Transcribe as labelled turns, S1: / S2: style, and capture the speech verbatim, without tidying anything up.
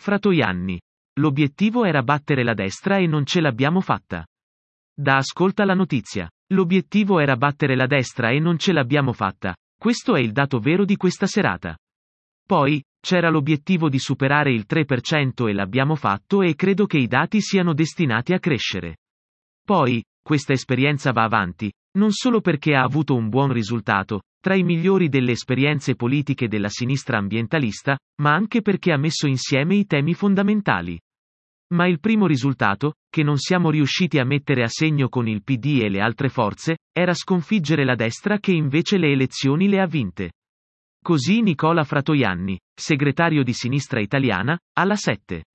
S1: Fratoianni. L'obiettivo era battere la destra e non ce l'abbiamo fatta. Da Ascolta la notizia. L'obiettivo era battere la destra e non ce l'abbiamo fatta. Questo è il dato vero di questa serata. Poi, c'era l'obiettivo di superare il tre per cento e l'abbiamo fatto e credo che i dati siano destinati a crescere. Poi, questa esperienza va avanti, non solo perché ha avuto un buon risultato, tra i migliori delle esperienze politiche della sinistra ambientalista, ma anche perché ha messo insieme i temi fondamentali. Ma il primo risultato, che non siamo riusciti a mettere a segno con il P D e le altre forze, era sconfiggere la destra che invece le elezioni le ha vinte. Così Nicola Fratoianni, segretario di Sinistra Italiana, alla sette.